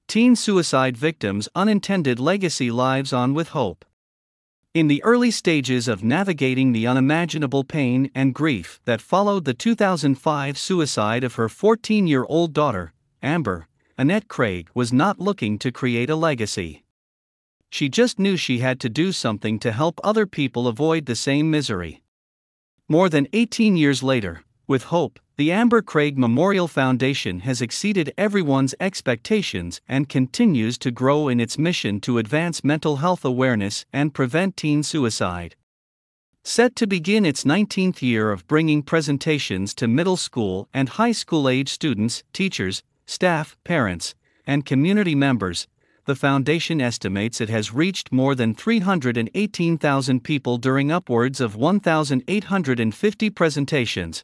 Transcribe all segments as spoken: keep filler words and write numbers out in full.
Teen suicide victims' unintended legacy lives on with hope. In the early stages of navigating the unimaginable pain and grief that followed the two thousand five suicide of her fourteen-year-old daughter, Amber, Annette Craig was not looking to create a legacy. She just knew she had to do something to help other people avoid the same misery. More than eighteen years later, with hope, the Amber Craig Memorial Foundation has exceeded everyone's expectations and continues to grow in its mission to advance mental health awareness and prevent teen suicide. Set to begin its nineteenth year of bringing presentations to middle school and high school age students, teachers, staff, parents, and community members, the foundation estimates it has reached more than three hundred eighteen thousand people during upwards of one thousand eight hundred fifty presentations.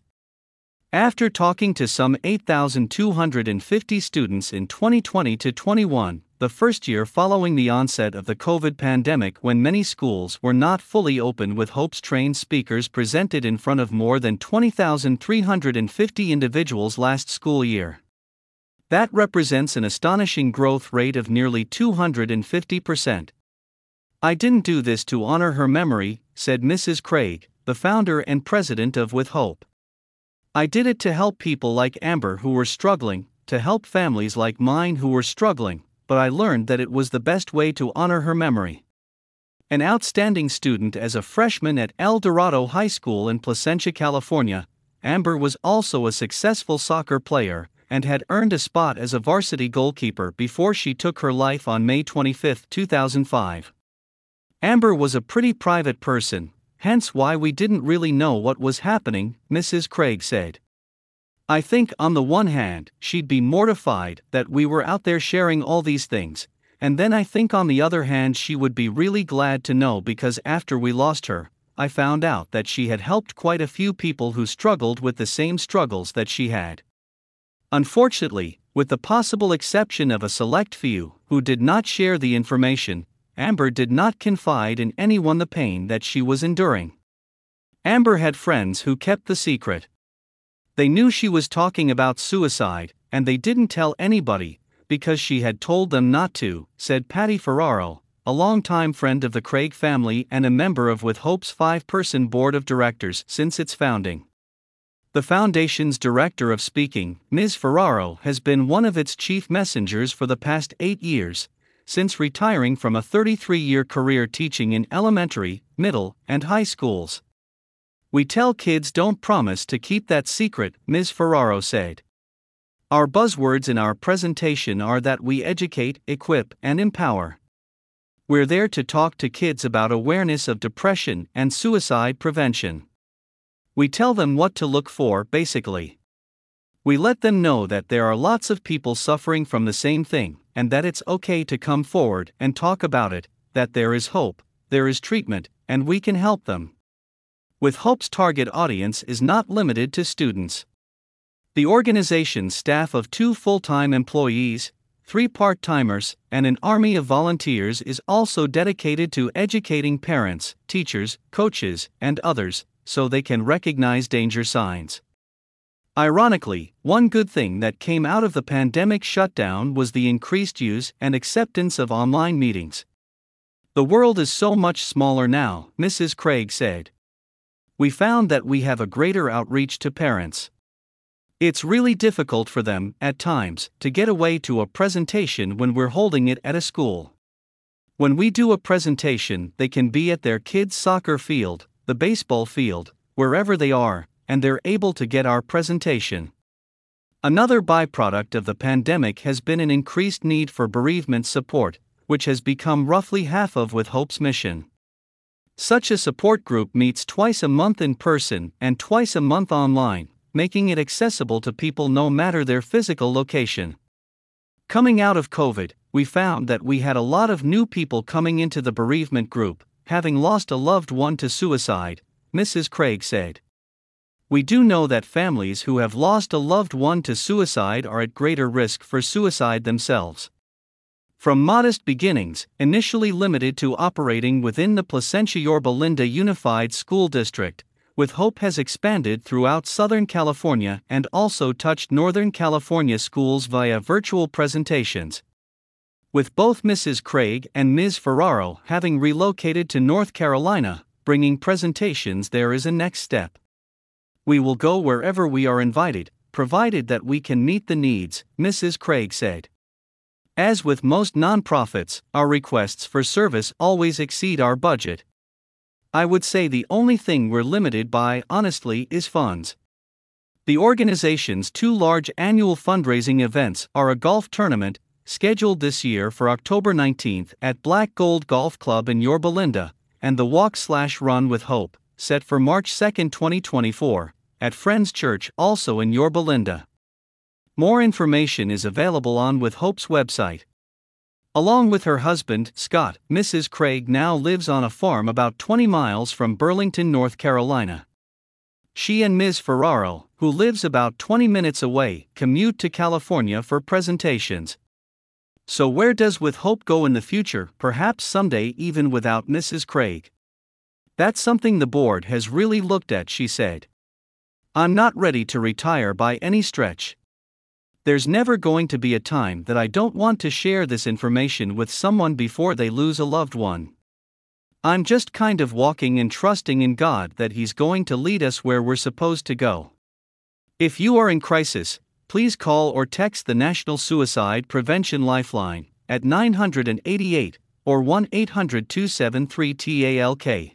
After talking to some eight thousand two hundred fifty students in twenty twenty to twenty-one, the first year following the onset of the COVID pandemic when many schools were not fully open, with Hope's trained speakers presented in front of more than twenty thousand three hundred fifty individuals last school year. That represents an astonishing growth rate of nearly two hundred fifty percent. "I didn't do this to honor her memory," said Missus Craig, the founder and president of With Hope. "I did it to help people like Amber who were struggling, to help families like mine who were struggling, but I learned that it was the best way to honor her memory." An outstanding student as a freshman at El Dorado High School in Placentia, California, Amber was also a successful soccer player and had earned a spot as a varsity goalkeeper before she took her life on May twenty-fifth, two thousand five. "Amber was a pretty private person, hence why we didn't really know what was happening," Missus Craig said. "I think on the one hand, she'd be mortified that we were out there sharing all these things, and then I think on the other hand she would be really glad to know, because after we lost her, I found out that she had helped quite a few people who struggled with the same struggles that she had." Unfortunately, with the possible exception of a select few who did not share the information, Amber did not confide in anyone the pain that she was enduring. Amber had friends who kept the secret. They knew she was talking about suicide, and they didn't tell anybody, because she had told them not to, said Patty Ferraro, a longtime friend of the Craig family and a member of With Hope's five-person board of directors since its founding. The foundation's director of speaking, Miz Ferraro, has been one of its chief messengers for the past eight years, since retiring from a thirty-three-year career teaching in elementary, middle, and high schools. "We tell kids don't promise to keep that secret," Miz Ferraro said. "Our buzzwords in our presentation are that we educate, equip, and empower. We're there to talk to kids about awareness of depression and suicide prevention. We tell them what to look for, basically. We let them know that there are lots of people suffering from the same thing, and that it's okay to come forward and talk about it, that there is hope, there is treatment, and we can help them." With Hope's target audience is not limited to students. The organization's staff of two full-time employees, three part-timers, and an army of volunteers is also dedicated to educating parents, teachers, coaches, and others, so they can recognize danger signs. Ironically, one good thing that came out of the pandemic shutdown was the increased use and acceptance of online meetings. "The world is so much smaller now," Missus Craig said. "We found that we have a greater outreach to parents. It's really difficult for them, at times, to get away to a presentation when we're holding it at a school. When we do a presentation, they can be at their kids' soccer field, the baseball field, wherever they are, and they're able to get our presentation." Another byproduct of the pandemic has been an increased need for bereavement support, which has become roughly half of With Hope's mission. Such a support group meets twice a month in person and twice a month online, making it accessible to people no matter their physical location. Coming out of COVID, we found that we had a lot of new people coming into the bereavement group, having lost a loved one to suicide, Missus Craig said. "We do know that families who have lost a loved one to suicide are at greater risk for suicide themselves." From modest beginnings, initially limited to operating within the Placentia-Yorba Linda Unified School District, With Hope has expanded throughout Southern California and also touched Northern California schools via virtual presentations. With both Missus Craig and Miz Ferraro having relocated to North Carolina, bringing presentations there is a next step. We will go wherever we are invited, provided that we can meet the needs, Missus Craig said. As with most nonprofits, our requests for service always exceed our budget. I would say the only thing we're limited by, honestly, is funds. The organization's two large annual fundraising events are a golf tournament, scheduled this year for October nineteenth at Black Gold Golf Club in Yorba Linda, and the Walk Slash Run with Hope, set for March second, twenty twenty-four, at Friends Church, also in Yorba Linda. More information is available on With Hope's website. Along with her husband, Scott, Missus Craig now lives on a farm about twenty miles from Burlington, North Carolina. She and Miz Ferraro, who lives about twenty minutes away, commute to California for presentations. So where does With Hope go in the future, perhaps someday even without Missus Craig? That's something the board has really looked at, she said. I'm not ready to retire by any stretch. There's never going to be a time that I don't want to share this information with someone before they lose a loved one. I'm just kind of walking and trusting in God that He's going to lead us where we're supposed to go. If you are in crisis, please call or text the National Suicide Prevention Lifeline at nine eight eight or one eight hundred two seven three T A L K.